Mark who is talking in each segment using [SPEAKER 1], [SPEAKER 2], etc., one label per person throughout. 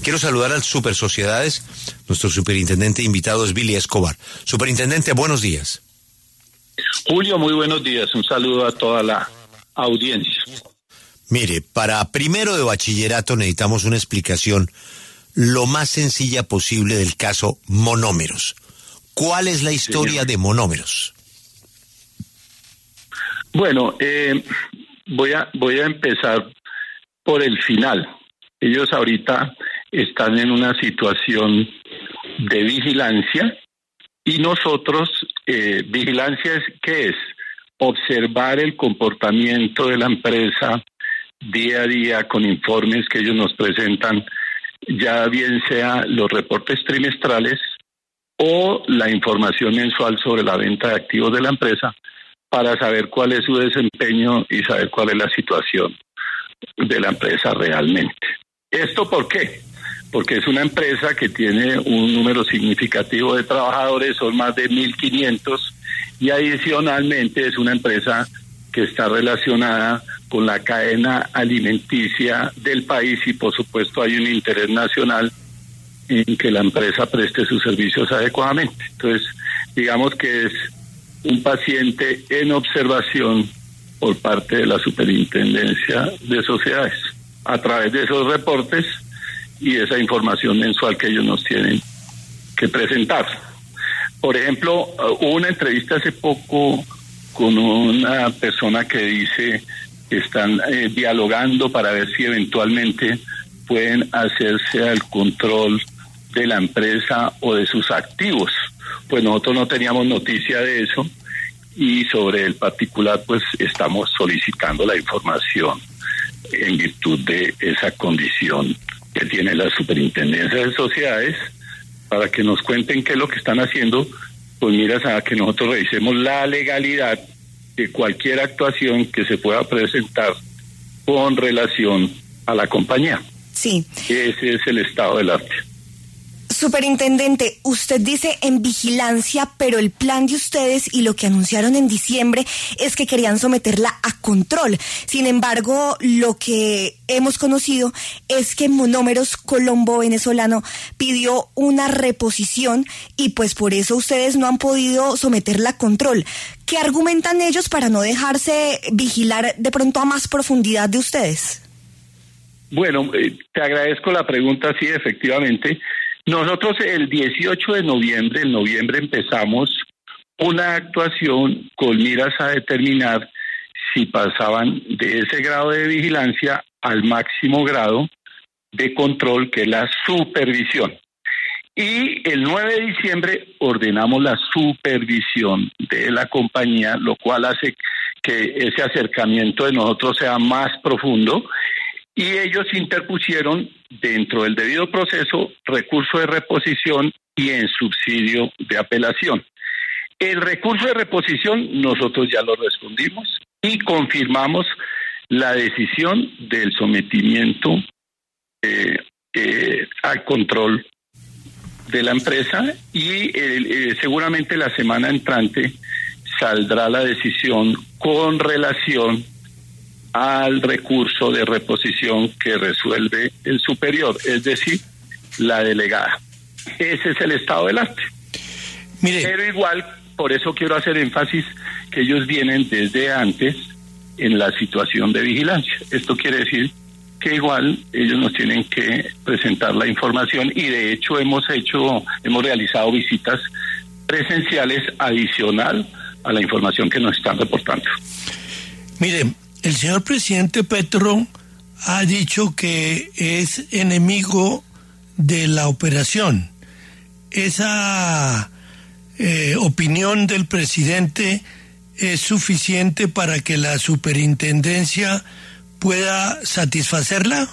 [SPEAKER 1] Quiero saludar al Super Sociedades. Nuestro superintendente invitado es Billy Escobar. Superintendente, buenos días.
[SPEAKER 2] Julio, muy buenos días. Un saludo a toda la audiencia.
[SPEAKER 1] Mire, para primero de bachillerato necesitamos una explicación lo más sencilla posible del caso Monómeros. ¿Cuál es la historia de Monómeros?
[SPEAKER 2] Bueno, voy a empezar por el final. Ellos ahorita están en una situación de vigilancia y nosotros, vigilancia ¿qué es? Observar el comportamiento de la empresa día a día con informes que ellos nos presentan, ya bien sea los reportes trimestrales o la información mensual sobre la venta de activos de la empresa, para saber cuál es su desempeño y saber cuál es la situación de la empresa realmente. ¿Esto por qué? Porque es una empresa que tiene un número significativo de trabajadores, son más de 1.500, y adicionalmente es una empresa que está relacionada con la cadena alimenticia del país y por supuesto hay un interés nacional en que la empresa preste sus servicios adecuadamente. Entonces, digamos que es un paciente en observación por parte de la Superintendencia de Sociedades, a través de esos reportes y esa información mensual que ellos nos tienen que presentar. Por ejemplo, hubo una entrevista hace poco con una persona que dice que están dialogando para ver si eventualmente pueden hacerse al control de la empresa o de sus activos. Pues nosotros no teníamos noticia de eso y sobre el particular pues estamos solicitando la información en virtud de esa condición que tiene la Superintendencia de Sociedades para que nos cuenten qué es lo que están haciendo, pues miras a que nosotros revisemos la legalidad de cualquier actuación que se pueda presentar con relación a la compañía.
[SPEAKER 3] Sí.
[SPEAKER 2] Ese es el estado del arte.
[SPEAKER 3] Superintendente, usted dice en vigilancia, pero el plan de ustedes y lo que anunciaron en diciembre es que querían someterla a control. Sin embargo, lo que hemos conocido es que Monómeros Colombo venezolano pidió una reposición y pues por eso ustedes no han podido someterla a control. ¿Qué argumentan ellos para no dejarse vigilar de pronto a más profundidad de ustedes?
[SPEAKER 2] Bueno, te agradezco la pregunta, sí, efectivamente. Nosotros el 18 de noviembre, empezamos una actuación con miras a determinar si pasaban de ese grado de vigilancia al máximo grado de control, que es la supervisión. Y el 9 de diciembre ordenamos la supervisión de la compañía, lo cual hace que ese acercamiento de nosotros sea más profundo. Y ellos interpusieron dentro del debido proceso recurso de reposición y en subsidio de apelación. El recurso de reposición nosotros ya lo respondimos y confirmamos la decisión del sometimiento al control de la empresa y seguramente la semana entrante saldrá la decisión con relación al recurso de reposición que resuelve el superior, es decir, la delegada. Ese es el estado del arte.
[SPEAKER 1] Mire.
[SPEAKER 2] Pero igual, por eso quiero hacer énfasis que ellos vienen desde antes en la situación de vigilancia. Esto quiere decir que igual ellos nos tienen que presentar la información y de hecho hemos realizado visitas presenciales adicional a la información que nos están reportando.
[SPEAKER 4] Mire, el señor presidente Petro ha dicho que es enemigo de la operación. ¿Esa opinión del presidente es suficiente para que la superintendencia pueda satisfacerla?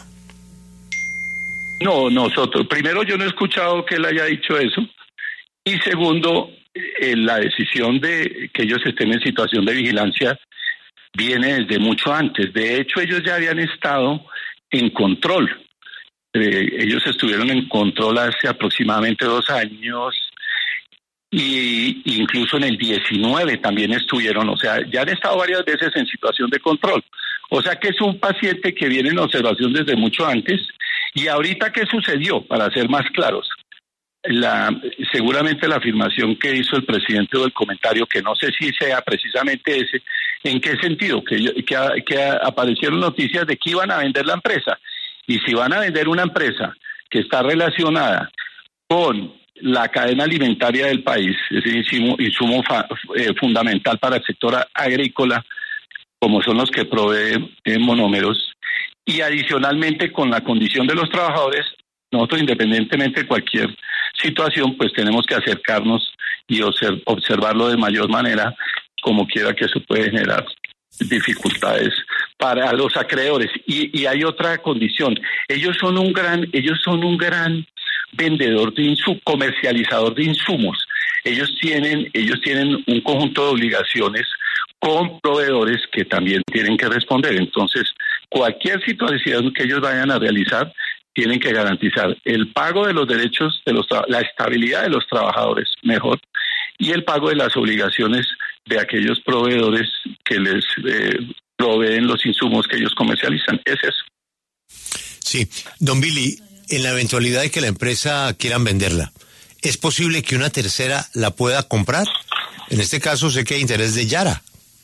[SPEAKER 2] No, nosotros. Primero, yo no he escuchado que él haya dicho eso. Y segundo, la decisión de que ellos estén en situación de vigilancia viene desde mucho antes. De hecho, ellos ya habían estado en control. Ellos estuvieron en control hace aproximadamente 2 años y incluso en el 19 también estuvieron. O sea, ya han estado varias veces en situación de control. O sea que es un paciente que viene en observación desde mucho antes Y ahorita, ¿qué sucedió? Para ser más claros, seguramente la afirmación que hizo el presidente o el comentario, que no sé si sea precisamente ese, ¿en qué sentido? Que aparecieron noticias de que iban a vender la empresa. Y si van a vender una empresa que está relacionada con la cadena alimentaria del país, es insumo fundamental para el sector agrícola, como son los que proveen monómeros, y adicionalmente con la condición de los trabajadores, nosotros independientemente de cualquier situación, pues tenemos que acercarnos y observarlo de mayor manera, como quiera que eso puede generar dificultades para los acreedores. Y hay otra condición, ellos son un gran vendedor comercializador de insumos. Ellos tienen un conjunto de obligaciones con proveedores que también tienen que responder. Entonces, cualquier situación que ellos vayan a realizar, tienen que garantizar el pago de los derechos, la estabilidad de los trabajadores, mejor, y el pago de las obligaciones de aquellos proveedores que les proveen los insumos que ellos comercializan. Es eso.
[SPEAKER 1] Sí, don Billy, en la eventualidad de que la empresa quieran venderla, ¿es posible que una tercera la pueda comprar? En este caso sé que hay interés de Yara.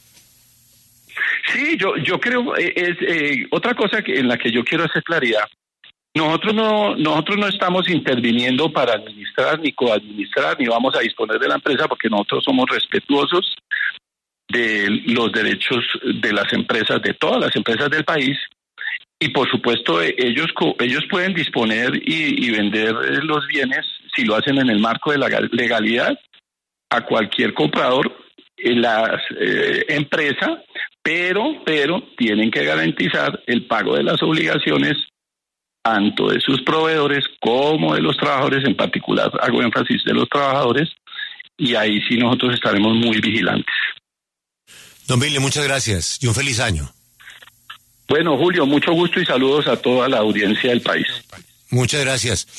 [SPEAKER 2] Sí, yo creo, otra cosa en la que yo quiero hacer claridad. Nosotros no estamos interviniendo para administrar ni coadministrar, ni vamos a disponer de la empresa, porque nosotros somos respetuosos de los derechos de las empresas, de todas las empresas del país, y por supuesto ellos pueden disponer y vender los bienes, si lo hacen en el marco de la legalidad, a cualquier comprador en la empresa, pero tienen que garantizar el pago de las obligaciones tanto de sus proveedores como de los trabajadores, en particular hago énfasis de los trabajadores, y ahí sí nosotros estaremos muy vigilantes.
[SPEAKER 1] Don Billy, muchas gracias y un feliz año.
[SPEAKER 2] Bueno, Julio, mucho gusto y saludos a toda la audiencia del país.
[SPEAKER 1] Muchas gracias.